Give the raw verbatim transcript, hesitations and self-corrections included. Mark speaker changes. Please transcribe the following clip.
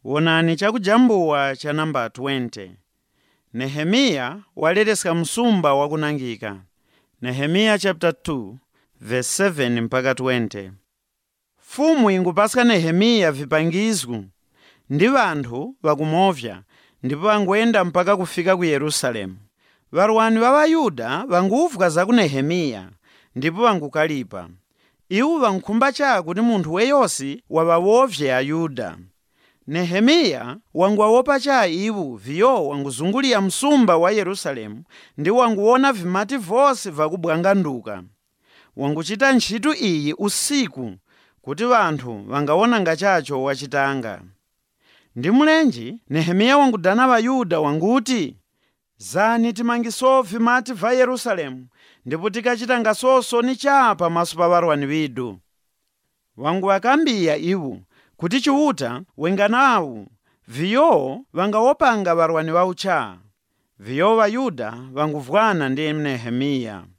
Speaker 1: Wonani chakujambuwa cha namba twenty. Nehemiya walereska msumba wakunangika. Nehemiya chapter two verse seven mpaka twenty. Fumu ingupasika Nehemiya vipangizo ndi vanthu vakumovya ndipo vangoenda mpaka kufika ku Yerusalemu. Varwani va Vayuda vangufika za ku Nehemiya ndipo vangukalipa. Iwo vankhumba cha kuti munthu weyosi wavawovye Ayuda. Nehemiya wanguwawopa cha iwo viyo wanguzunguliya msumba wa Yerusalemu ndi wanguwona vimati vose vakubwanganduka. Wanguchita ntchito iyi usiku kuti vanthu vangawona ngachacho wachitanga. Ndi mlenji Nehemiya wangudana Vayuda wanguti, zani timangiso vimati va Yerusalemu ndipo tikachitanga soso ni cha pamaso pa varwani vidu. Wanguwakambiya iwo kuti chiuta wenganawu viyo vangawopanga varwani vau cha. Viyo Vayuda vanguvwana ndi Nehemiya.